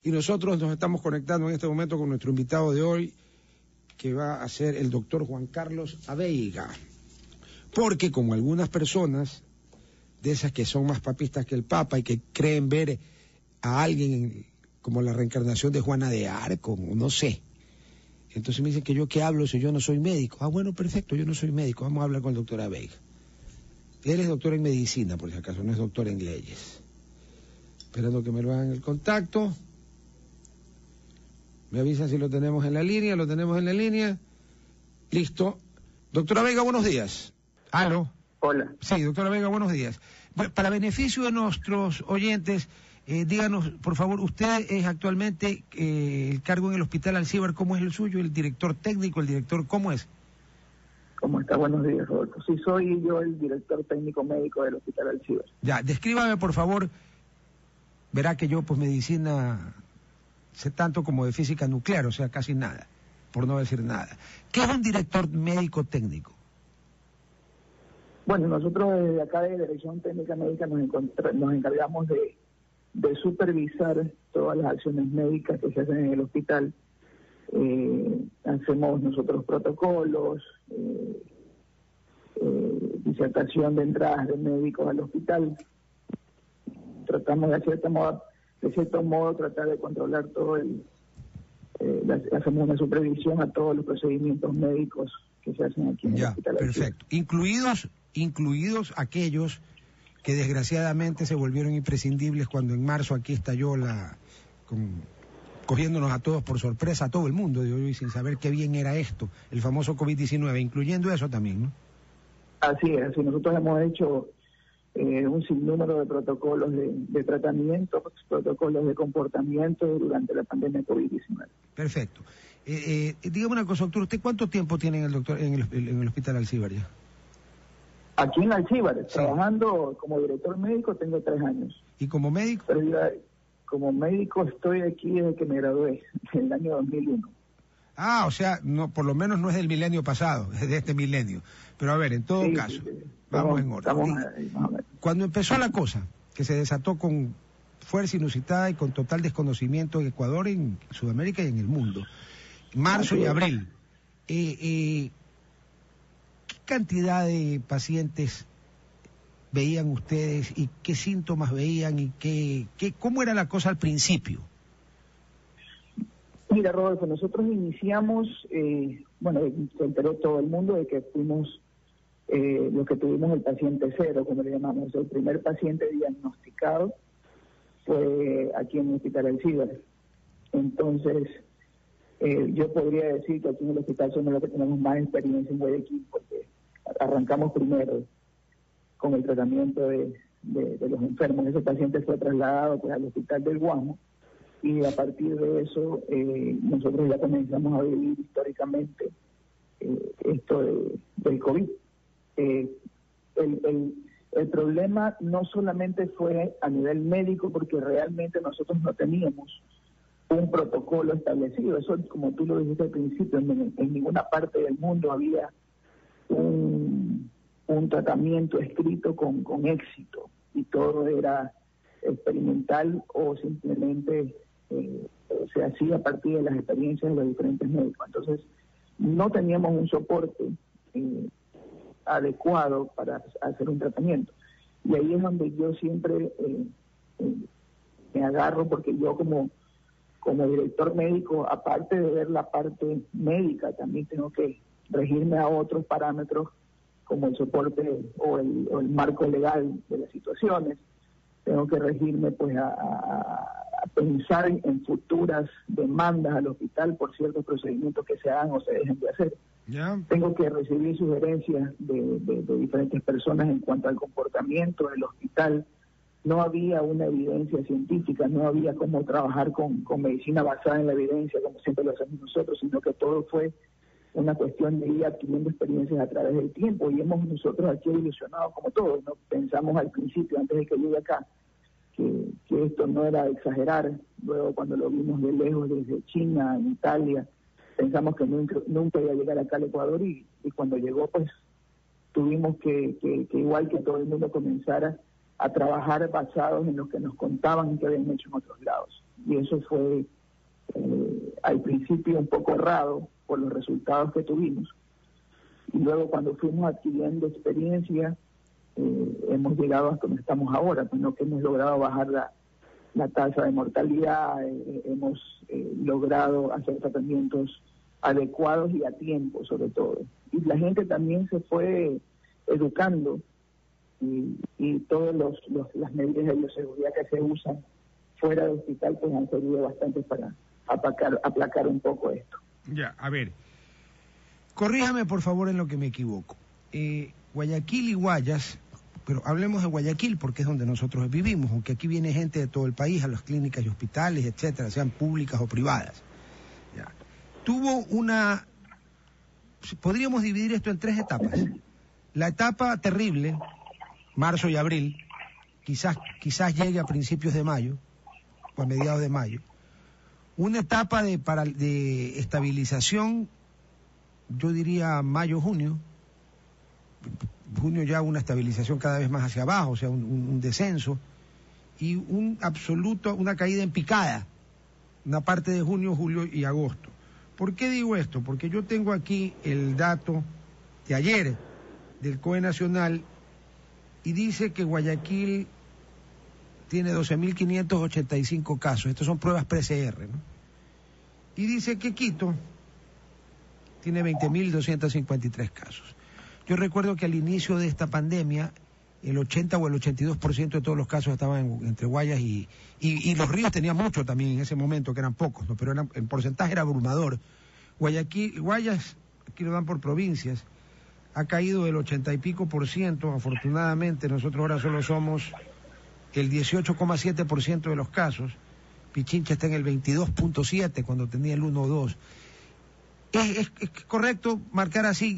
y nosotros nos estamos conectando en este momento con nuestro invitado de hoy, que va a ser el doctor Juan Carlos Aveiga, porque como algunas personas de esas que son más papistas que el Papa y que creen ver a alguien como la reencarnación de Juana de Arco, no sé. Entonces me dicen que yo qué hablo si yo no soy médico. Ah, bueno, perfecto, yo no soy médico, vamos a hablar con el doctor Aveiga. Él es doctor en medicina, por si acaso, no es doctor en leyes. Esperando que me lo hagan el contacto. Me avisan si lo tenemos en la línea, lo tenemos en la línea. Listo. Doctora Vega, buenos días. ¿Aló? Hola. Sí, doctora Vega, buenos días. Para beneficio de nuestros oyentes, díganos, por favor, usted es actualmente el cargo en el Hospital Alcíbar, ¿cómo es el suyo? ¿El director técnico, el director, cómo es? ¿Cómo está? Buenos días, Rodolfo. Sí, soy yo el director técnico médico del Hospital Alcíbar. Ya, descríbame, por favor, verá que yo, pues, medicina, sé tanto como de física nuclear, o sea, casi nada, por no decir nada. ¿Qué es un director médico técnico? Bueno, nosotros desde acá de Dirección Técnica Médica nos encargamos de supervisar todas las acciones médicas que se hacen en el hospital. Hacemos nosotros protocolos, disertación de entradas de médicos al hospital. Tratamos de cierto modo tratar de controlar todo hacemos una supervisión a todos los procedimientos médicos que se hacen aquí en el hospital. Perfecto. Incluidos aquellos que desgraciadamente se volvieron imprescindibles cuando en marzo aquí estalló cogiéndonos a todos por sorpresa, a todo el mundo, digo yo, y sin saber qué bien era esto, el famoso COVID-19, incluyendo eso también, ¿no? Así es, así nosotros hemos hecho un sinnúmero de protocolos de tratamiento, protocolos de comportamiento durante la pandemia COVID-19. Perfecto. Dígame una cosa, doctor, ¿usted cuánto tiempo tiene en el Hospital Alcíbar ya? Aquí en Alcíbar, sí. Trabajando como director médico, tengo 3 años. ¿Y como médico? Pero ya, como médico estoy aquí desde que me gradué, en el año 2001. Ah, o sea, no, por lo menos no es del milenio pasado, es de este milenio. Pero a ver, en todo caso, sí. Vamos en orden. Cuando empezó la cosa, que se desató con fuerza inusitada y con total desconocimiento en Ecuador, en Sudamérica y en el mundo, marzo y abril, ¿qué cantidad de pacientes veían ustedes y qué síntomas veían y cómo era la cosa al principio? Mira, Rodolfo, nosotros iniciamos, se enteró todo el mundo de que fuimos los que tuvimos el paciente cero, como le llamamos. El primer paciente diagnosticado fue aquí en el Hospital Alcíbar. Entonces, yo podría decir que aquí en el hospital somos los que tenemos más experiencia en Guayaquil, porque arrancamos primero con el tratamiento de los enfermos. Ese paciente fue trasladado pues al Hospital del Guamo, y a partir de eso nosotros ya comenzamos a vivir históricamente esto del COVID. El problema no solamente fue a nivel médico, porque realmente nosotros no teníamos un protocolo establecido. Eso, como tú lo dijiste al principio, en ninguna parte del mundo había un tratamiento escrito con éxito, y todo era experimental o simplemente se hacía a partir de las experiencias de los diferentes médicos. Entonces, no teníamos un soporte adecuado para hacer un tratamiento. Y ahí es donde yo siempre me agarro, porque yo como director médico, aparte de ver la parte médica, también tengo que regirme a otros parámetros como el soporte o el marco legal de las situaciones. Tengo que regirme pues a pensar en futuras demandas al hospital por ciertos procedimientos que se hagan o se dejen de hacer. Yeah. Tengo que recibir sugerencias de diferentes personas en cuanto al comportamiento del hospital. No había una evidencia científica, no había cómo trabajar con medicina basada en la evidencia, como siempre lo hacemos nosotros, sino que todo fue una cuestión de ir adquiriendo experiencias a través del tiempo, y hemos nosotros aquí evolucionado como todos, ¿no? Pensamos al principio, antes de que llegue acá, que esto no era de exagerar. Luego, cuando lo vimos de lejos desde China, en Italia, pensamos que nunca iba a llegar acá al Ecuador, y cuando llegó, pues tuvimos que igual que todo el mundo, comenzar a trabajar basados en lo que nos contaban y que habían hecho en otros lados. y eso fue al principio un poco errado por los resultados que tuvimos. Y luego cuando fuimos adquiriendo experiencia, hemos llegado hasta donde estamos ahora, pues no que hemos logrado bajar la tasa de mortalidad, hemos logrado hacer tratamientos adecuados y a tiempo sobre todo. Y la gente también se fue educando y todas las medidas de bioseguridad que se usan fuera del hospital pues han servido bastante para aplacar un poco esto. Ya, a ver, corríjame por favor en lo que me equivoco. Guayaquil y Guayas, pero hablemos de Guayaquil porque es donde nosotros vivimos, aunque aquí viene gente de todo el país a las clínicas y hospitales, etcétera, sean públicas o privadas. Ya. Tuvo podríamos dividir esto en 3 etapas. La etapa terrible, marzo y abril, quizás llegue a principios de mayo, o a mediados de mayo. Una etapa de estabilización, yo diría mayo-junio. Junio ya una estabilización cada vez más hacia abajo, o sea, un descenso. Y una caída en picada, una parte de junio, julio y agosto. ¿Por qué digo esto? Porque yo tengo aquí el dato de ayer del COE Nacional y dice que Guayaquil tiene 12.585 casos. Estas son pruebas PCR, ¿no? Y dice que Quito tiene 20.253 casos. Yo recuerdo que al inicio de esta pandemia, el 80 o el 82% de todos los casos estaban entre Guayas y Los Ríos tenían mucho también en ese momento, que eran pocos, ¿no? Pero en porcentaje era abrumador. Guayas, aquí lo dan por provincias, ha caído del 80 y pico %, afortunadamente nosotros ahora solo somos el 18,7% de los casos. Pichincha está en el 22,7 cuando tenía el 1 o 2. ¿Es correcto marcar así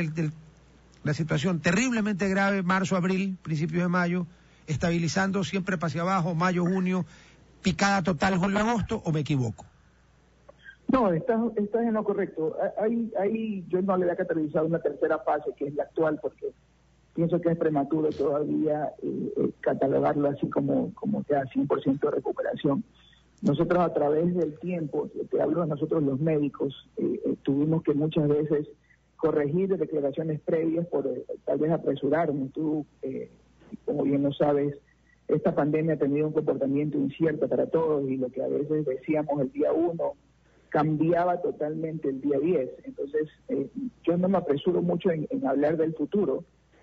la situación terriblemente grave, marzo, abril, principios de mayo, estabilizando siempre hacia abajo, mayo, junio, picada total, julio, agosto, o me equivoco? No, estás en lo correcto. Ahí yo no le voy a categorizar una tercera fase, que es la actual, porque pienso que es prematuro todavía catalogarlo así como ya 100% de recuperación. Nosotros a través del tiempo, te hablo de nosotros los médicos, tuvimos que muchas veces corregir declaraciones previas por tal vez apresurarnos. Tú, como bien lo sabes, esta pandemia ha tenido un comportamiento incierto para todos y lo que a veces decíamos el día 1 cambiaba totalmente el día 10. Entonces, yo no me apresuro mucho en hablar del futuro,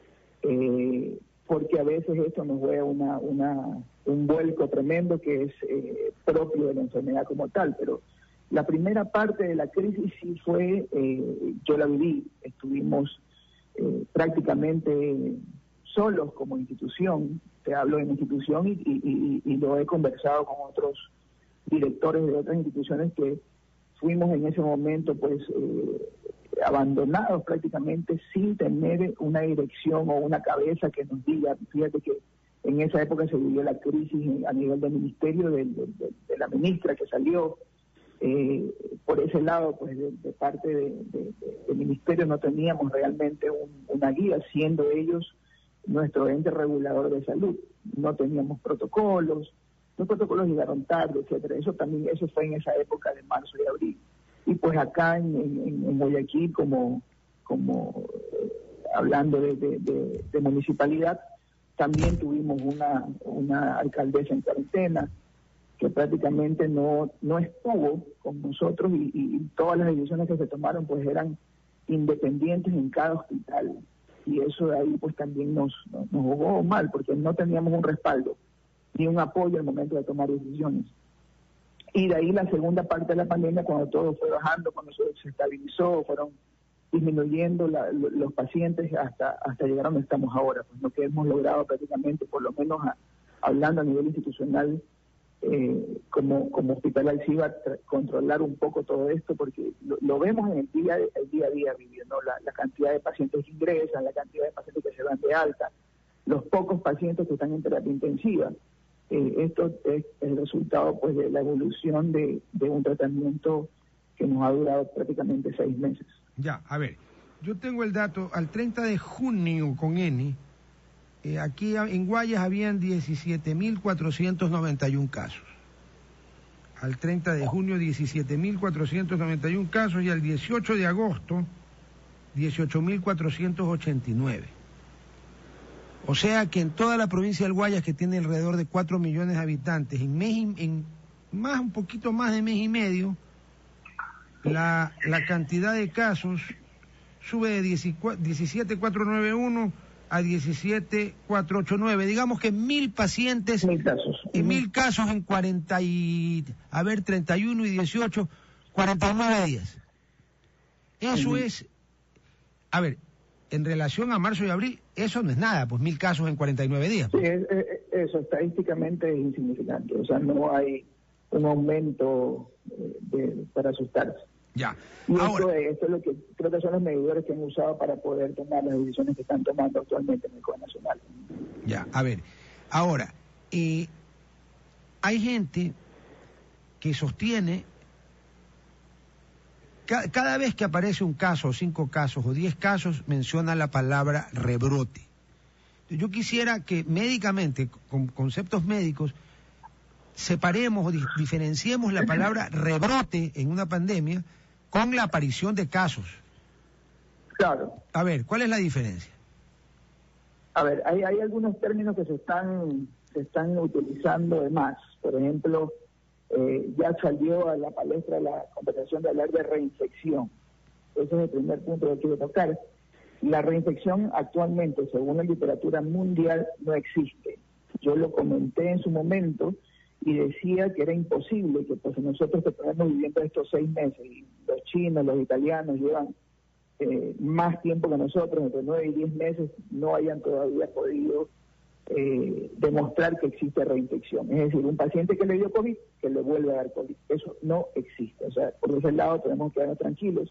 porque a veces esto nos juega un vuelco tremendo que es propio de la enfermedad como tal, pero la primera parte de la crisis sí fue, yo la viví, estuvimos prácticamente solos como institución, te hablo de mi institución y lo he conversado con otros directores de otras instituciones que fuimos en ese momento pues abandonados prácticamente sin tener una dirección o una cabeza que nos diga. Fíjate que en esa época se vivió la crisis a nivel del ministerio, de la ministra que salió. Por ese lado, pues de parte del ministerio no teníamos realmente una guía, siendo ellos nuestro ente regulador de salud. No teníamos protocolos, los protocolos llegaron tarde, etcétera. Eso fue en esa época de marzo y abril. Y pues acá en Guayaquil, como hablando de municipalidad, también tuvimos una alcaldesa en cuarentena que prácticamente no estuvo con nosotros y todas las decisiones que se tomaron pues eran independientes en cada hospital, y eso de ahí pues también nos jugó mal porque no teníamos un respaldo ni un apoyo al momento de tomar decisiones. Y de ahí la segunda parte de la pandemia, cuando todo fue bajando, cuando se estabilizó, fueron disminuyendo los pacientes hasta llegar a donde estamos ahora, pues lo que hemos logrado prácticamente, por lo menos hablando a nivel institucional, como Hospital Alciba, controlar un poco todo esto, porque lo vemos en el día a día viviendo, la cantidad de pacientes que ingresan, la cantidad de pacientes que se dan de alta, los pocos pacientes que están en terapia intensiva. Esto es el resultado pues de la evolución de un tratamiento que nos ha durado prácticamente 6 meses. Ya, a ver, yo tengo el dato, al 30 de junio con N, aquí en Guayas habían 17.491 casos. al 30 de junio 17.491 casos y al 18 de agosto 18.489. O sea que en toda la provincia del Guayas, que tiene alrededor de 4 millones de habitantes, en un poquito más de mes y medio, la cantidad de casos sube de 17.491 a 17.489. Digamos que 1.000 pacientes, 1.000 casos. Y 1.000 casos en 31 y 18, 49 días. Eso es, a ver, en relación a marzo y abril, eso no es nada, pues 1.000 casos en 49 días. Sí, eso estadísticamente es insignificante, o sea, no hay un aumento para asustarse. Ya. Y ahora, esto es lo que creo que son los medidores que han usado para poder tomar las decisiones que están tomando actualmente en el COE Nacional. Ya, a ver, ahora, hay gente que sostiene, cada vez que aparece un caso, o 5 casos, o 10 casos, menciona la palabra rebrote. Yo quisiera que médicamente, con conceptos médicos, separemos o diferenciemos la palabra rebrote en una pandemia con la aparición de casos. Claro. A ver, ¿cuál es la diferencia? A ver, hay algunos términos que se están utilizando de más. Por ejemplo, ya salió a la palestra la conversación de hablar de reinfección. Ese es el primer punto que quiero tocar. La reinfección actualmente, según la literatura mundial, no existe. Yo lo comenté en su momento y decía que era imposible que pues nosotros que estamos viviendo estos 6 meses, y los chinos, los italianos llevan más tiempo que nosotros, entre 9 y 10 meses, no hayan todavía podido demostrar que existe reinfección. Es decir, un paciente que le dio COVID, que le vuelve a dar COVID. Eso no existe. O sea, por ese lado tenemos que quedarnos tranquilos.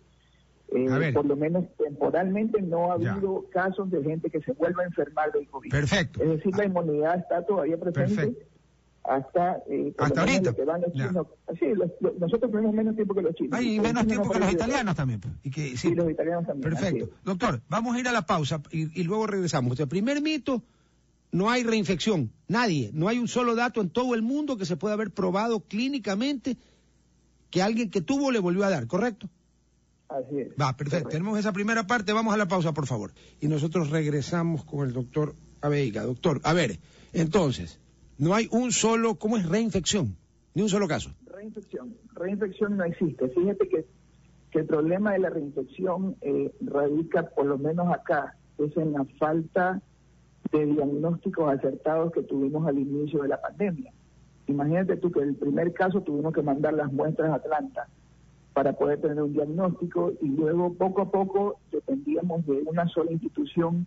Por lo menos temporalmente no ha habido casos de gente que se vuelva a enfermar del COVID. Perfecto. Es decir, la inmunidad está todavía presente. Perfecto. Hasta ahorita. Que van los chinos. Sí, nosotros tenemos menos tiempo que los chinos. Hay menos tiempo que los italianos también. Sí, los italianos también. Perfecto. Doctor, vamos a ir a la pausa y luego regresamos. O sea, primer mito, no hay reinfección. Nadie. No hay un solo dato en todo el mundo que se pueda haber probado clínicamente que alguien que tuvo le volvió a dar, ¿correcto? Así es. Va, perfecto. Correcto. Tenemos esa primera parte. Vamos a la pausa, por favor. Y nosotros regresamos con el doctor Abeiga. Doctor, a ver, entonces, no hay un solo, ¿cómo es reinfección? Ni un solo caso. Reinfección no existe. Fíjate que el problema de la reinfección radica, por lo menos acá, es en la falta de diagnósticos acertados que tuvimos al inicio de la pandemia. Imagínate tú que el primer caso tuvimos que mandar las muestras a Atlanta para poder tener un diagnóstico y luego poco a poco dependíamos de una sola institución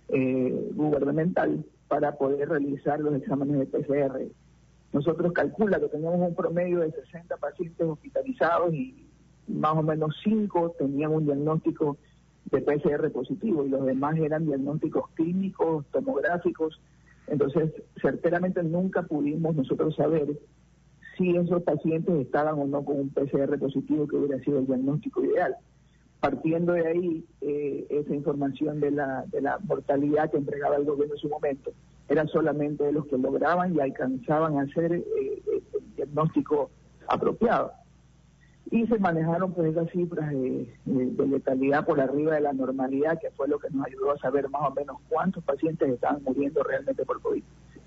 gubernamental para poder realizar los exámenes de PCR. Nosotros calcula que teníamos un promedio de 60 pacientes hospitalizados y más o menos 5 tenían un diagnóstico de PCR positivo y los demás eran diagnósticos clínicos, tomográficos. Entonces, certeramente nunca pudimos nosotros saber si esos pacientes estaban o no con un PCR positivo, que hubiera sido el diagnóstico ideal. Partiendo de ahí, esa información de la mortalidad que entregaba el gobierno en su momento era solamente de los que lograban y alcanzaban a hacer el diagnóstico apropiado. Y se manejaron pues esas cifras de letalidad por arriba de la normalidad, que fue lo que nos ayudó a saber más o menos cuántos pacientes estaban muriendo realmente por COVID.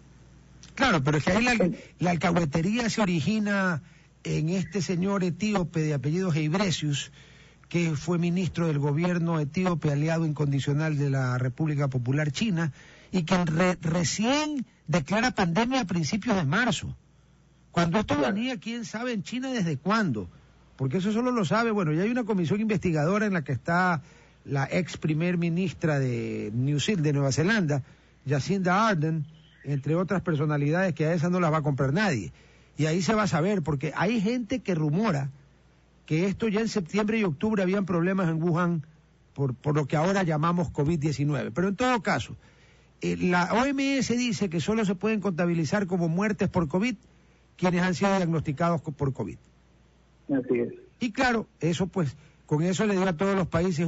Claro, pero es que ahí la alcahuetería se origina en este señor etíope de apellido Ghebreyesus, que fue ministro del gobierno etíope, aliado incondicional de la República Popular China, y que recién declara pandemia a principios de marzo. Cuando esto venía, quién sabe en China desde cuándo, porque eso solo lo sabe, bueno, ya hay una comisión investigadora en la que está la ex primer ministra de Nueva Zelanda, Jacinda Ardern, entre otras personalidades que a esas no las va a comprar nadie. Y ahí se va a saber, porque hay gente que rumora que esto ya en septiembre y octubre habían problemas en Wuhan por lo que ahora llamamos COVID-19. Pero en todo caso, la OMS dice que solo se pueden contabilizar como muertes por COVID quienes han sido diagnosticados por COVID. Así es. Y claro, eso pues, con eso le dio a todos los países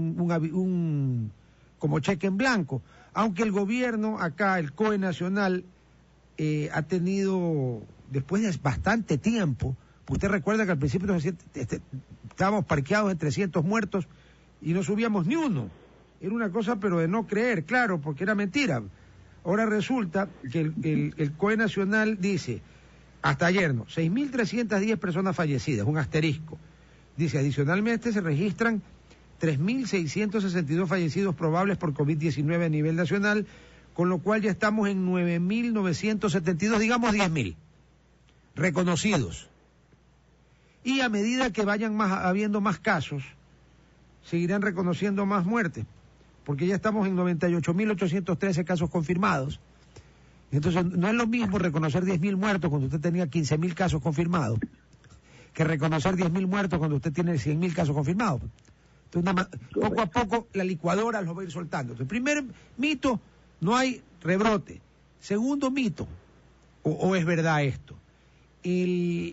un como cheque en blanco. Aunque el gobierno acá, el COE nacional, ha tenido después de bastante tiempo, usted recuerda que al principio estábamos parqueados en 300 muertos y no subíamos ni uno. Era una cosa pero de no creer, claro, porque era mentira. Ahora resulta que el COE Nacional dice, hasta ayer, 6.310 personas fallecidas, un asterisco. Dice, adicionalmente se registran 3.662 fallecidos probables por COVID-19 a nivel nacional, con lo cual ya estamos en 9.972, digamos 10.000 reconocidos. Y a medida que vayan habiendo más casos, seguirán reconociendo más muertes, porque ya estamos en 98.813 casos confirmados. Entonces, no es lo mismo reconocer 10.000 muertos cuando usted tenía 15.000 casos confirmados, que reconocer 10.000 muertos cuando usted tiene 100.000 casos confirmados. Entonces, poco a poco la licuadora los va a ir soltando. Entonces, primer mito, no hay rebrote. Segundo mito, o es verdad esto, el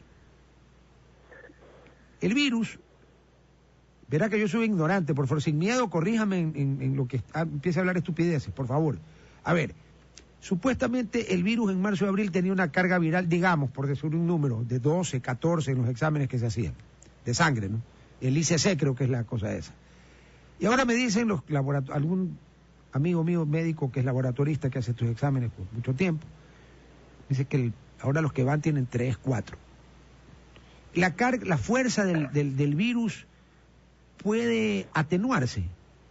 virus, verá que yo soy ignorante, por favor, sin miedo, corríjame en lo que empiece a hablar estupideces, por favor. A ver, supuestamente el virus en marzo y abril tenía una carga viral, digamos, por decir un número, de 12, 14 en los exámenes que se hacían, de sangre, ¿no? El ICC creo que es la cosa esa. Y ahora me dicen los algún amigo mío médico que es laboratorista, que hace estos exámenes por mucho tiempo, dice que ahora los que van tienen 3, 4. La fuerza del virus puede atenuarse.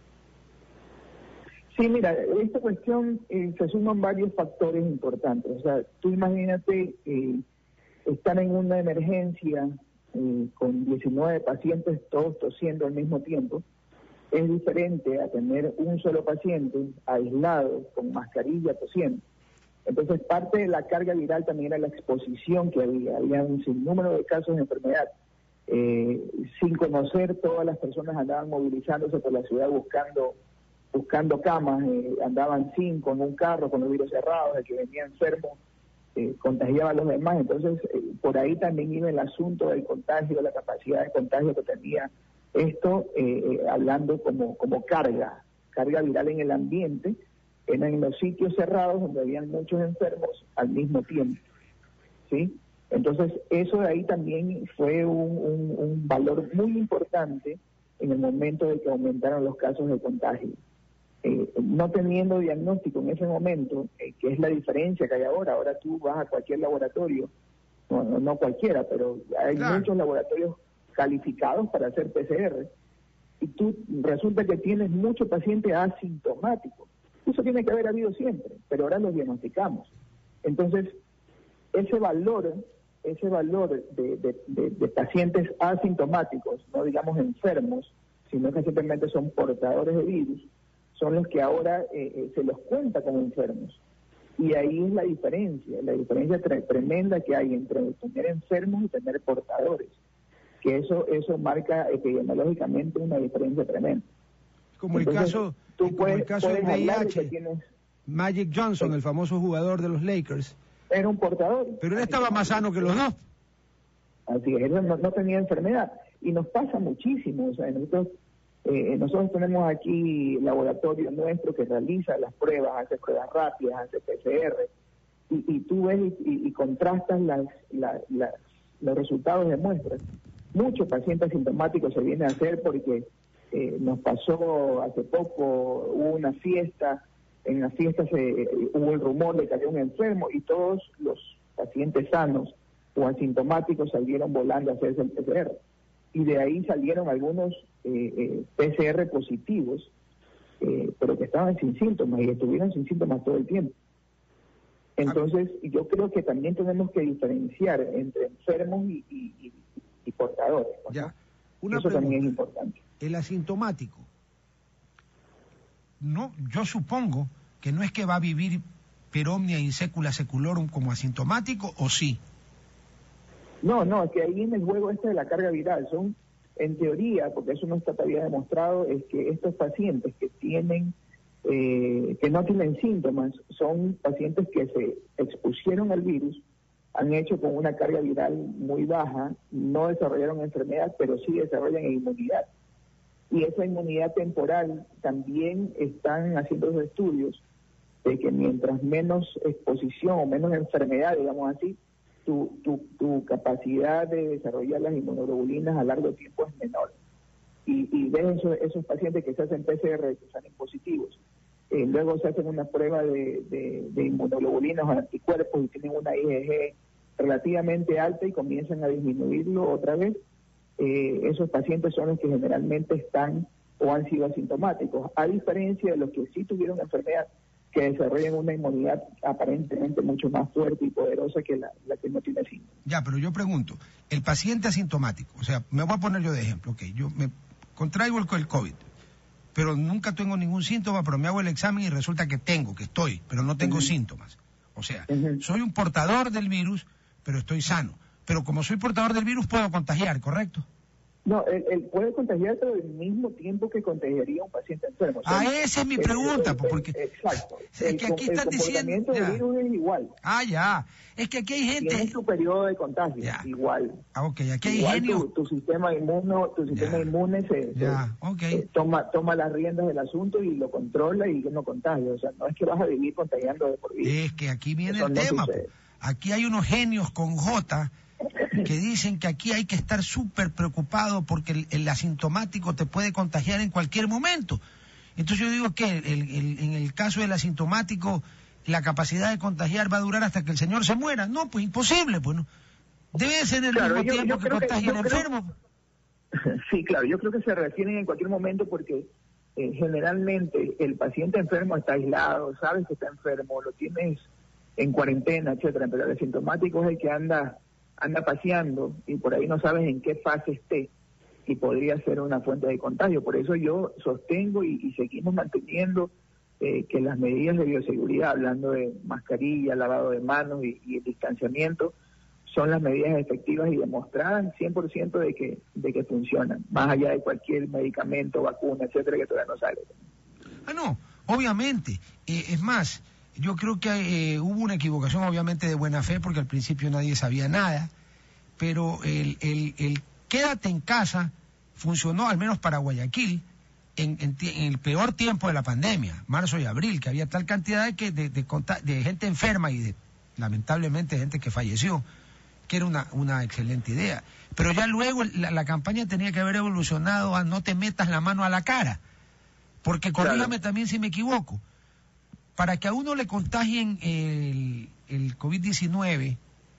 Sí, mira, esta cuestión se suman varios factores importantes. O sea, tú imagínate estar en una emergencia con 19 pacientes todos tosiendo al mismo tiempo. Es diferente a tener un solo paciente aislado, con mascarilla, tosiendo. Entonces, parte de la carga viral también era la exposición que había un sinnúmero de casos de enfermedad. Sin conocer, todas las personas andaban movilizándose por la ciudad buscando camas, andaban con un carro, con los virus cerrados, el que venía enfermo contagiaba a los demás. Entonces, por ahí también iba el asunto del contagio, la capacidad de contagio que tenía esto, hablando como carga viral en el ambiente, en los sitios cerrados donde habían muchos enfermos al mismo tiempo, ¿sí? Entonces, eso de ahí también fue un valor muy importante en el momento de que aumentaron los casos de contagio. No teniendo diagnóstico en ese momento, que es la diferencia que hay ahora tú vas a cualquier laboratorio, no cualquiera, pero hay muchos laboratorios calificados para hacer PCR, y tú resulta que tienes muchos pacientes asintomáticos. Eso tiene que haber habido siempre, pero ahora los diagnosticamos. Entonces, ese valor de pacientes asintomáticos, no digamos enfermos, sino que simplemente son portadores de virus, son los que ahora se los cuenta como enfermos. Y ahí es la diferencia tremenda que hay entre tener enfermos y tener portadores, que eso marca epidemiológicamente una diferencia tremenda. Como entonces, el caso del VIH, Magic Johnson, el famoso jugador de los Lakers, era un portador. Pero él estaba más sano que los dos. Así es, él no tenía enfermedad. Y nos pasa muchísimo. O sea, nosotros tenemos aquí laboratorio nuestro que realiza las pruebas, hace pruebas rápidas, hace PCR. Y tú ves y contrastas los resultados de muestras. Muchos pacientes asintomáticos se vienen a hacer porque nos pasó hace poco, hubo una fiesta. En la fiesta hubo el rumor de que había un enfermo y todos los pacientes sanos o asintomáticos salieron volando a hacerse el PCR. Y de ahí salieron algunos PCR positivos, pero que estaban sin síntomas y estuvieron sin síntomas todo el tiempo. Entonces, yo creo que también tenemos que diferenciar entre enfermos y portadores, ¿no? Ya. Eso también es importante. El asintomático. No, yo supongo que no es que va a vivir per omnia in secula seculorum como asintomático, ¿o sí? No, es que ahí en el juego de la carga viral son, en teoría, porque eso no está todavía demostrado, es que estos pacientes que no tienen síntomas son pacientes que se expusieron al virus, han hecho con una carga viral muy baja, no desarrollaron enfermedad, pero sí desarrollan inmunidad. Y esa inmunidad temporal también están haciendo los estudios de que mientras menos exposición o menos enfermedad, digamos así, tu capacidad de desarrollar las inmunoglobulinas a largo tiempo es menor. Y ves esos pacientes que se hacen PCR que salen positivos. Luego se hacen una prueba de inmunoglobulinas o anticuerpos y tienen una IgG relativamente alta y comienzan a disminuirlo otra vez. Esos pacientes son los que generalmente están o han sido asintomáticos, a diferencia de los que sí tuvieron enfermedad, que desarrollan una inmunidad aparentemente mucho más fuerte y poderosa que la que no tiene síntomas. Ya, pero yo pregunto, el paciente asintomático, o sea, me voy a poner yo de ejemplo, yo me contraigo el COVID, pero nunca tengo ningún síntoma, pero me hago el examen y resulta que estoy, pero no tengo síntomas. O sea, soy un portador del virus, pero estoy sano. Pero como soy portador del virus, puedo contagiar, ¿correcto? No, él puede contagiar, pero al mismo tiempo que contagiaría a un paciente enfermo. O sea, esa es mi pregunta, porque... Exacto. Es que aquí están diciendo... El comportamiento del virus es igual. Ya. Es que aquí hay gente... Tiene su periodo de contagio, igual. Ok, aquí hay igual genio... Tu sistema inmune toma las riendas del asunto y lo controla y no contagia. O sea, no es que vas a vivir contagiando de por vida. Es que aquí viene el tema. Aquí hay unos genios con J... que dicen que aquí hay que estar súper preocupado porque el asintomático te puede contagiar en cualquier momento. Entonces yo digo que en el caso del asintomático la capacidad de contagiar va a durar hasta que el señor se muera. No, pues imposible, pues no. Debe ser el mismo tiempo que contagia el enfermo. Sí, claro, yo creo que se refieren en cualquier momento porque generalmente el paciente enfermo está aislado, sabes que está enfermo, lo tienes en cuarentena, etcétera, pero el asintomático es el que anda paseando y por ahí no sabes en qué fase esté y podría ser una fuente de contagio. Por eso yo sostengo y seguimos manteniendo que las medidas de bioseguridad, hablando de mascarilla, lavado de manos y el distanciamiento, son las medidas efectivas y demostradas 100% de que funcionan, más allá de cualquier medicamento, vacuna, etcétera, que todavía no sale. No, obviamente. Es más, yo creo que hubo una equivocación obviamente de buena fe porque al principio nadie sabía nada, pero el quédate en casa funcionó al menos para Guayaquil en el peor tiempo de la pandemia, marzo y abril, que había tal cantidad de gente enferma y lamentablemente gente que falleció, que era una excelente idea. Pero ya luego la campaña tenía que haber evolucionado a no te metas la mano a la cara, porque corrígame también si me equivoco. Para que a uno le contagien el COVID-19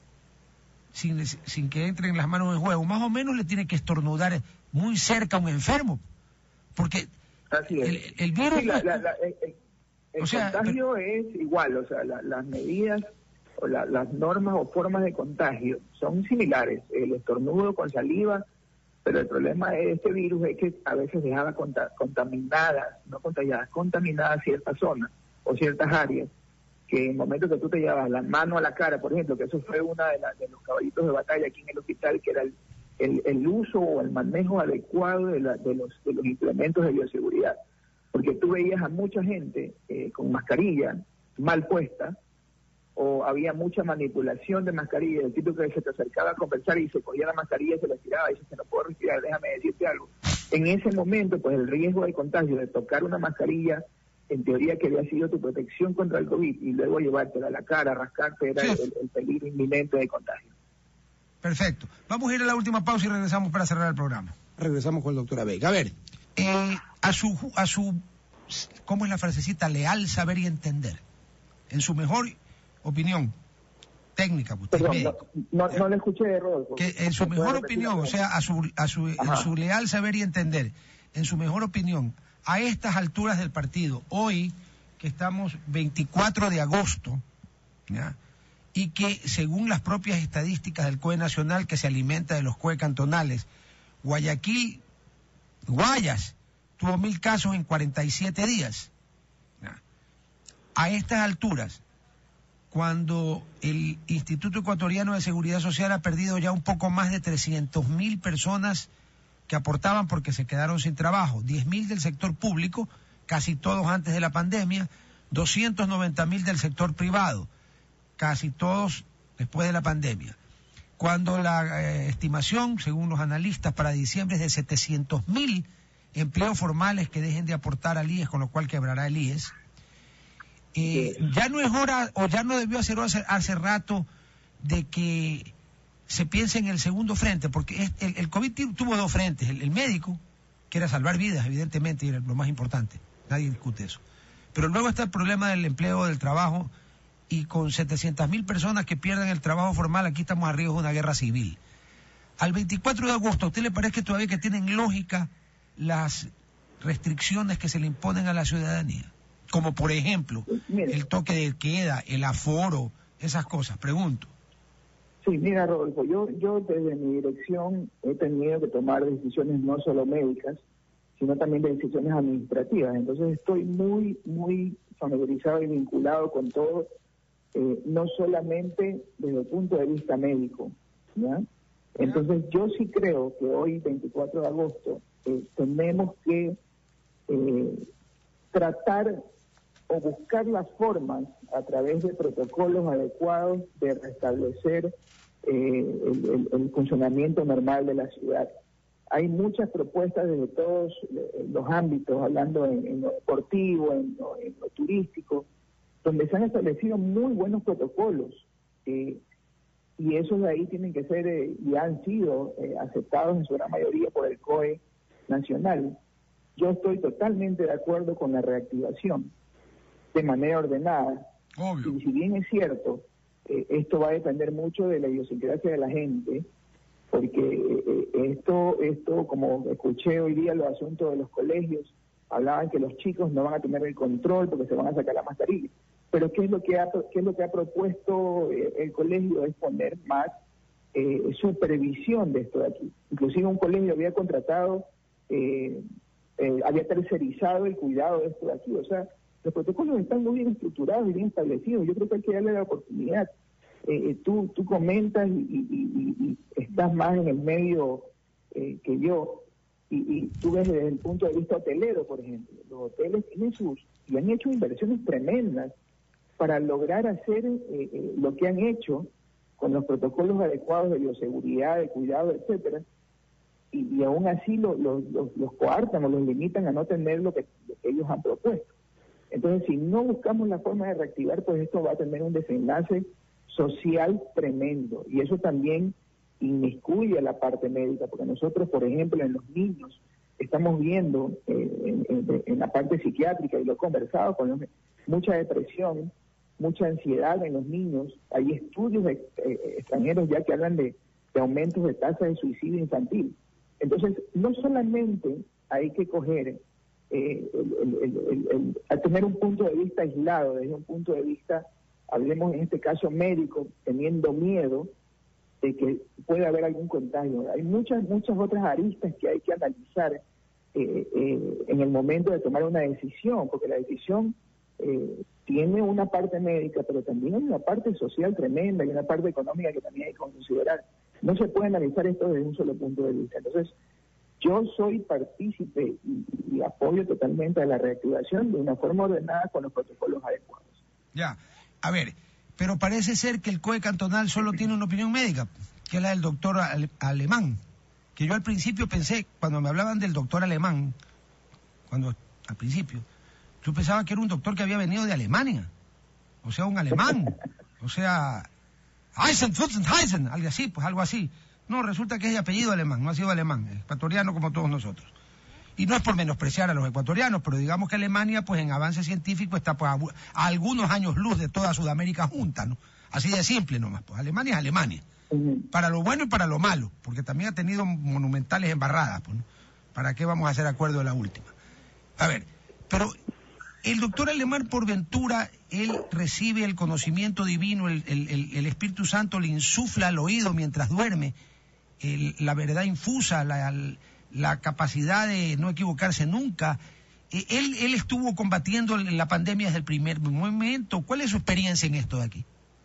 sin que entren las manos en juego, más o menos le tiene que estornudar muy cerca a un enfermo. Porque el virus... Sí, el contagio es igual, o sea, las medidas o las normas o formas de contagio son similares. El estornudo con saliva, pero el problema de este virus es que a veces dejaba contaminadas, no contagiadas, contaminadas ciertas zonas o ciertas áreas, que en el momento que tú te llevabas la mano a la cara, por ejemplo, que eso fue una de los caballitos de batalla aquí en el hospital, que era el uso o el manejo adecuado de los implementos de bioseguridad. Porque tú veías a mucha gente con mascarilla mal puesta, o había mucha manipulación de mascarilla, el tipo que se te acercaba a conversar y se cogía la mascarilla y se la tiraba y dice, no puedo respirar, déjame decirte algo. En ese momento, pues el riesgo de contagio de tocar una mascarilla, en teoría que había sido tu protección contra el COVID, y luego llevártela a la cara, rascarte, era el peligro inminente de contagio. Perfecto. Vamos a ir a la última pausa y regresamos para cerrar el programa. Regresamos con el doctor Abeiga. A ver, a su, ¿cómo es la frasecita? Leal saber y entender. En su mejor opinión técnica, usted es médico. No le escuché, Rodolfo. Que en su mejor opinión, o sea, en su leal saber y entender, en su mejor opinión, a estas alturas del partido, hoy que estamos 24 de agosto, ¿ya? Y que según las propias estadísticas del COE nacional que se alimenta de los COE cantonales, Guayas, tuvo 1.000 casos en 47 días. ¿Ya? A estas alturas, cuando el Instituto Ecuatoriano de Seguridad Social ha perdido ya un poco más de 300.000 personas que aportaban porque se quedaron sin trabajo, 10.000 del sector público, casi todos antes de la pandemia, 290.000 del sector privado, casi todos después de la pandemia. Cuando la estimación, según los analistas, para diciembre es de 700.000 empleos formales que dejen de aportar al IES, con lo cual quebrará el IES. Ya no es hora, o ya no debió hacer hace rato, de que se piense en el segundo frente, porque el COVID tuvo dos frentes, el médico, que era salvar vidas, evidentemente, y era lo más importante, nadie discute eso. Pero luego está el problema del empleo, del trabajo, y con 700.000 personas que pierden el trabajo formal, aquí estamos a riesgo de una guerra civil. Al 24 de agosto, ¿a usted le parece todavía que tienen lógica las restricciones que se le imponen a la ciudadanía? Como por ejemplo, el toque de queda, el aforo, esas cosas, pregunto. Sí, mira, Rodolfo, yo desde mi dirección he tenido que tomar decisiones no solo médicas, sino también de decisiones administrativas. Entonces estoy muy, muy familiarizado y vinculado con todo, no solamente desde el punto de vista médico, ¿ya? Entonces yo sí creo que hoy, 24 de agosto, tenemos que tratar o buscar las formas a través de protocolos adecuados de restablecer el funcionamiento normal de la ciudad. Hay muchas propuestas desde todos los ámbitos, hablando en lo deportivo, en lo turístico, donde se han establecido muy buenos protocolos, y esos de ahí tienen que ser y han sido aceptados en su gran mayoría por el COE nacional. Yo estoy totalmente de acuerdo con la reactivación de manera ordenada. Obvio. Y si bien es cierto, esto va a depender mucho de la idiosincrasia de la gente, porque esto, como escuché hoy día los asuntos de los colegios, hablaban que los chicos no van a tener el control porque se van a sacar la mascarilla. Pero ¿qué es lo que ha propuesto el colegio? Es poner más supervisión de esto de aquí. Inclusive un colegio había contratado, había tercerizado el cuidado de esto de aquí. O sea, los protocolos están muy bien estructurados y bien establecidos. Yo creo que hay que darle la oportunidad. Tú comentas y estás más en el medio que yo, y tú ves desde el punto de vista hotelero, por ejemplo. Los hoteles tienen y han hecho inversiones tremendas para lograr hacer lo que han hecho con los protocolos adecuados de bioseguridad, de cuidado, etcétera, y aún así los coartan o los limitan a no tener lo que ellos han propuesto. Entonces, si no buscamos la forma de reactivar, pues esto va a tener un desenlace social tremendo, y eso también inmiscuye a la parte médica, porque nosotros, por ejemplo, en los niños estamos viendo en la parte psiquiátrica, y lo he conversado con mucha depresión, mucha ansiedad en los niños. Hay estudios extranjeros ya que hablan de aumentos de tasas de suicidio infantil. Entonces, no solamente hay que coger a tener un punto de vista aislado, desde un punto de vista, hablemos en este caso médico, teniendo miedo de que pueda haber algún contagio. Hay muchas otras aristas que hay que analizar en el momento de tomar una decisión, porque la decisión tiene una parte médica, pero también hay una parte social tremenda y una parte económica que también hay que considerar. No se puede analizar esto desde un solo punto de vista. Entonces, yo soy partícipe y apoyo totalmente a la reactivación de una forma ordenada con los protocolos adecuados. Ya, a ver, pero parece ser que el COE cantonal solo tiene una opinión médica, que es la del doctor Alemán, que yo al principio pensé, cuando me hablaban del doctor Alemán, al principio, yo pensaba que era un doctor que había venido de Alemania, o sea, un alemán, o sea, Heisen, algo así. No, resulta que es de apellido alemán, no ha sido alemán, es ecuatoriano como todos nosotros. Y no es por menospreciar a los ecuatorianos, pero digamos que Alemania, pues en avance científico está pues, a algunos años luz de toda Sudamérica junta, ¿no? Así de simple nomás, pues Alemania es Alemania. Para lo bueno y para lo malo, porque también ha tenido monumentales embarradas, pues, ¿no? ¿Para qué vamos a hacer acuerdo de la última? A ver, pero el doctor Alemán, por ventura, él recibe el conocimiento divino, el Espíritu Santo le insufla al oído mientras duerme, la verdad infusa, la capacidad de no equivocarse nunca. Él estuvo combatiendo la pandemia desde el primer momento. ¿Cuál es su experiencia en esto de aquí?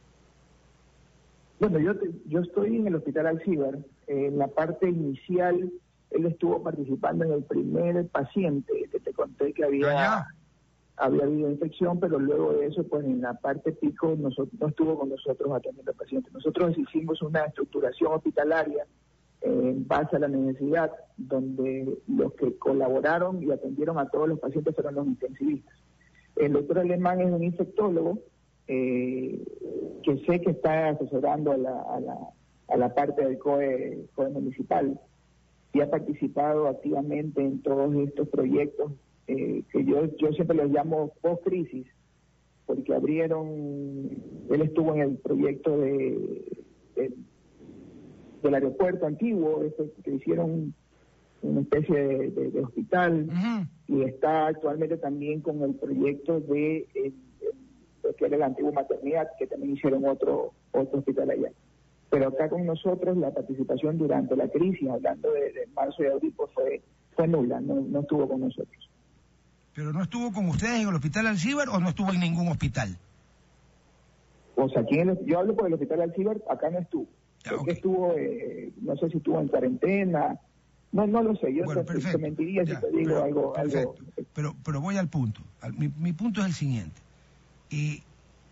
Bueno, yo estoy en el Hospital Alcibar. En la parte inicial, él estuvo participando en el primer paciente que te conté que había habido infección, pero luego de eso, pues en la parte pico, no estuvo con nosotros atendiendo al paciente. Nosotros hicimos una estructuración hospitalaria en base a la necesidad, donde los que colaboraron y atendieron a todos los pacientes fueron los intensivistas. El doctor Alemán es un infectólogo, que sé que está asesorando a la parte del COE municipal y ha participado activamente en todos estos proyectos que yo siempre los llamo post-crisis, porque él estuvo en el proyecto del aeropuerto antiguo, que hicieron una especie de hospital, y está actualmente también con el proyecto de lo que era la antigua maternidad, que también hicieron otro hospital allá. Pero acá con nosotros la participación durante la crisis, hablando de marzo y abril, pues fue nula, no estuvo con nosotros. ¿Pero no estuvo con ustedes en el Hospital Alcíbar o no estuvo en ningún hospital? O sea, yo hablo por el Hospital Alcíbar, acá no estuvo. Okay. Estuvo, no sé si estuvo en cuarentena, no lo sé, yo te mentiría si te digo algo. Pero voy al punto. Mi punto es el siguiente. Y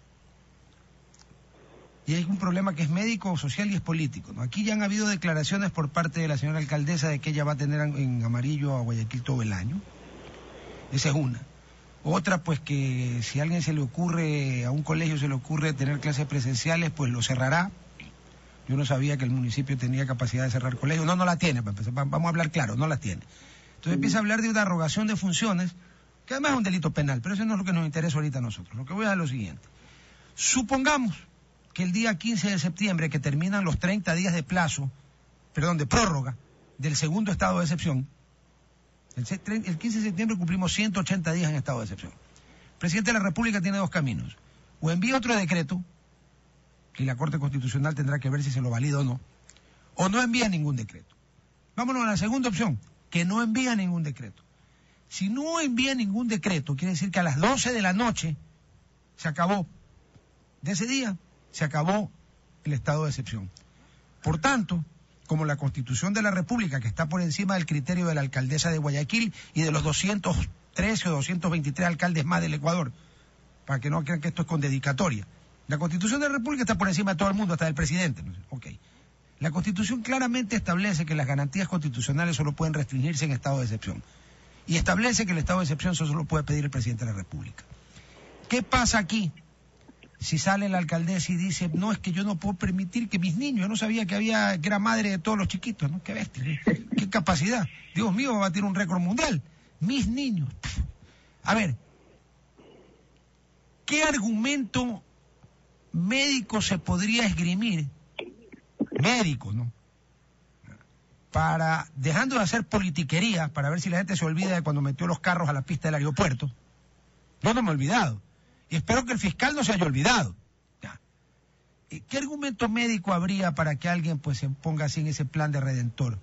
hay un problema que es médico, social y es político, ¿no? Aquí ya han habido declaraciones por parte de la señora alcaldesa de que ella va a tener en amarillo a Guayaquil todo el año. Esa es una. Otra, pues que si a alguien a un colegio se le ocurre tener clases presenciales, pues lo cerrará. Yo no sabía que el municipio tenía capacidad de cerrar colegios. No la tiene, vamos a hablar claro, no la tiene. Entonces empieza a hablar de una arrogación de funciones, que además es un delito penal, pero eso no es lo que nos interesa ahorita a nosotros. Lo que voy a decir es lo siguiente. Supongamos que el día 15 de septiembre, que terminan los 30 días de prórroga del segundo estado de excepción, el 15 de septiembre cumplimos 180 días en estado de excepción. El presidente de la República tiene dos caminos. O envía otro decreto, y la Corte Constitucional tendrá que ver si se lo valida o no envía ningún decreto. Vámonos a la segunda opción, que no envía ningún decreto. Si no envía ningún decreto, quiere decir que a las 12 de la noche se acabó. De ese día se acabó el estado de excepción. Por tanto, como la Constitución de la República, que está por encima del criterio de la alcaldesa de Guayaquil y de los 213 o 223 alcaldes más del Ecuador, para que no crean que esto es con dedicatoria. La Constitución de la República está por encima de todo el mundo, hasta del presidente. Okay. La Constitución claramente establece que las garantías constitucionales solo pueden restringirse en estado de excepción. Y establece que el estado de excepción solo puede pedir el presidente de la República. ¿Qué pasa aquí? Si sale la alcaldesa y dice, no, es que yo no puedo permitir que mis niños, yo no sabía que era madre de todos los chiquitos, ¿no? Qué bestia, qué capacidad. Dios mío, va a batir un récord mundial. Mis niños. A ver, ¿qué argumento médico se podría esgrimir? Médico, ¿no? Dejando de hacer politiquería, para ver si la gente se olvida de cuando metió los carros a la pista del aeropuerto. Yo no me he olvidado. Y espero que el fiscal no se haya olvidado. Ya. ¿Qué argumento médico habría para que alguien pues se ponga así en ese plan de redentor?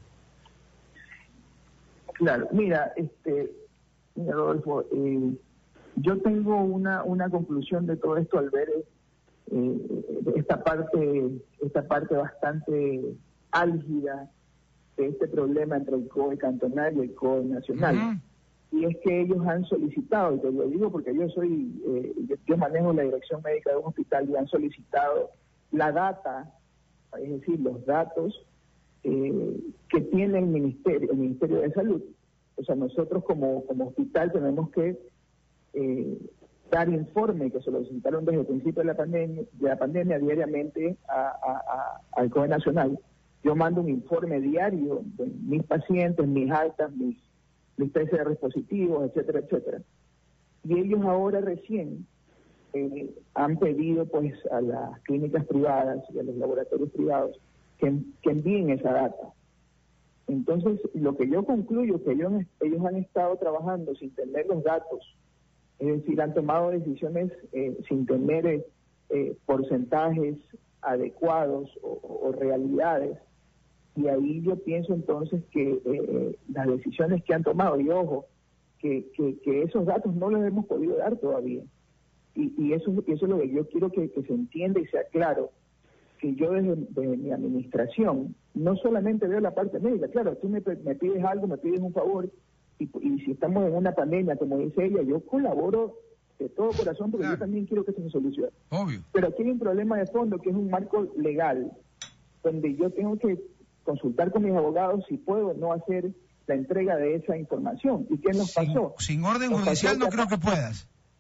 Claro, mira, Rodolfo, yo tengo una conclusión de todo esto al ver esta parte bastante álgida de este problema entre el COE cantonal y el COE nacional. Uh-huh. Y es que ellos han solicitado, y te lo digo porque yo manejo la dirección médica de un hospital, y han solicitado la data, es decir, los datos que tiene el Ministerio de Salud. O sea, nosotros como hospital tenemos que dar informe que se lo solicitaron desde el principio de la pandemia diariamente al COE nacional. Yo mando un informe diario de mis pacientes, mis altas, mis PCR positivos, etcétera, etcétera. Y ellos ahora recién han pedido pues a las clínicas privadas y a los laboratorios privados que envíen esa data. Entonces, lo que yo concluyo es que ellos han estado trabajando sin tener los datos, es decir, han tomado decisiones sin tener porcentajes adecuados o realidades. Y ahí yo pienso entonces que las decisiones que han tomado, y ojo, que esos datos no los hemos podido dar todavía. Y eso es lo que yo quiero que se entienda y sea claro, que yo desde mi administración no solamente veo la parte médica. Claro, tú me pides algo, me pides un favor, y si estamos en una pandemia, como dice ella, yo colaboro de todo corazón porque yo también quiero que se me solucione. Obvio. Pero aquí hay un problema de fondo que es un marco legal, donde yo tengo que consultar con mis abogados si puedo o no hacer la entrega de esa información. ¿Y qué nos pasó? Sin orden judicial no creo que puedas.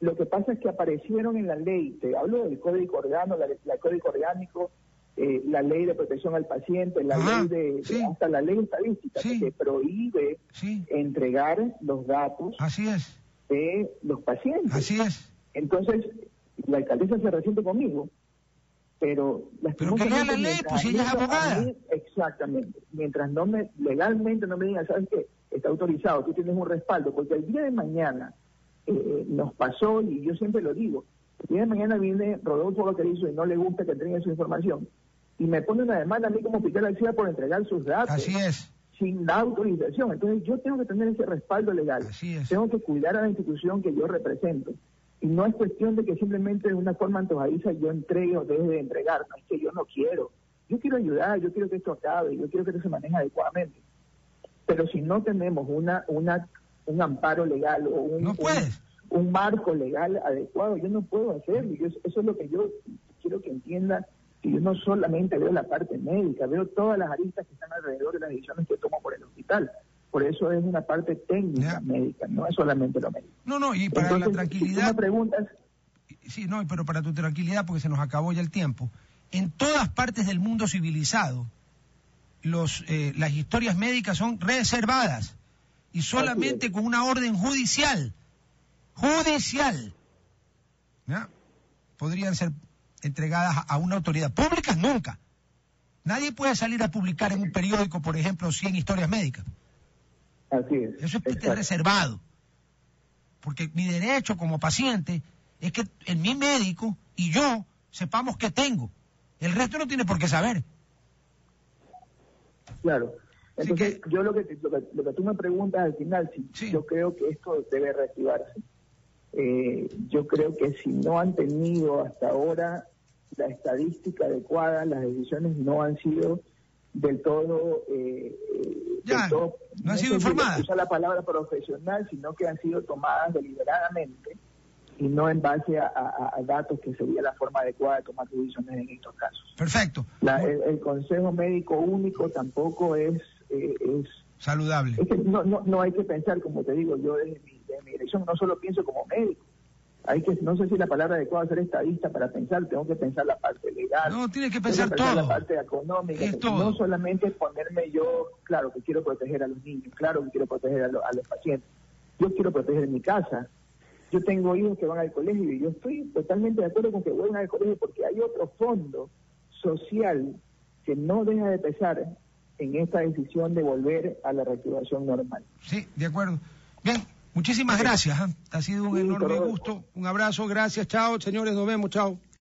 Lo que pasa es que aparecieron en la ley, te hablo del Código Orgánico, la Código Orgánico, la ley de protección al paciente, la ley hasta la ley estadística, que prohíbe entregar los datos de los pacientes. Así es. Entonces, la alcaldesa se resiente conmigo, pero que lea la ley, pues si ella es abogada. Exactamente. Mientras legalmente no me digan, ¿sabes qué? Está autorizado, tú tienes un respaldo, porque el día de mañana nos pasó, y yo siempre lo digo, el día de mañana viene Rodolfo Vaquerizo y no le gusta que entreguen su información, y me pone una demanda a mí como Hospital Alcida por entregar sus datos. Así es. Sin la autorización. Entonces yo tengo que tener ese respaldo legal. Así es. Tengo que cuidar a la institución que yo represento. Y no es cuestión de que simplemente de una forma antojadiza yo entregue o deje de entregar. No es que yo no quiero. Yo quiero ayudar, yo quiero que esto acabe, yo quiero que esto se maneje adecuadamente. Pero si no tenemos un amparo legal o un marco legal adecuado, yo no puedo hacerlo. Eso es lo que yo quiero que entienda, que yo no solamente veo la parte médica, veo todas las aristas que están alrededor de las decisiones que tomo por el hospital. Por eso es una parte técnica médica, no es solamente lo médico. No, y para la tranquilidad... Si tú me preguntas... Sí, no, pero para tu tranquilidad, porque se nos acabó ya el tiempo, en todas partes del mundo civilizado, las historias médicas son reservadas, y solamente con una orden judicial, ¿ya? Podrían ser entregadas a una autoridad. Públicas nunca. Nadie puede salir a publicar en un periódico, por ejemplo, 100 historias médicas. Así es. Eso es reservado. Porque mi derecho como paciente es que mi médico y yo sepamos qué tengo. El resto no tiene por qué saber. Claro. Entonces, yo lo que tú me preguntas al final, yo creo que esto debe reactivarse. Yo creo que si no han tenido hasta ahora la estadística adecuada, las decisiones no han sido del todo... no han sido informadas. No usa la palabra profesional, sino que han sido tomadas deliberadamente y no en base a datos, que sería la forma adecuada de tomar decisiones en estos casos. Perfecto. El Consejo Médico Único tampoco es saludable. Es que no hay que pensar, como te digo, yo desde mi dirección no solo pienso como médico. No sé si la palabra adecuada es ser estadista para pensar, tengo que pensar la parte legal. No, tienes que pensar todo. La parte económica, no solamente ponerme yo, claro que quiero proteger a los niños, claro que quiero proteger a los pacientes. Yo quiero proteger mi casa. Yo tengo hijos que van al colegio y yo estoy totalmente de acuerdo con que vuelvan al colegio, porque hay otro fondo social que no deja de pesar en esta decisión de volver a la reactivación normal. Sí, de acuerdo. Bien, muchísimas gracias. Ha sido un enorme gusto. Un abrazo, gracias, chao, señores, nos vemos, chao.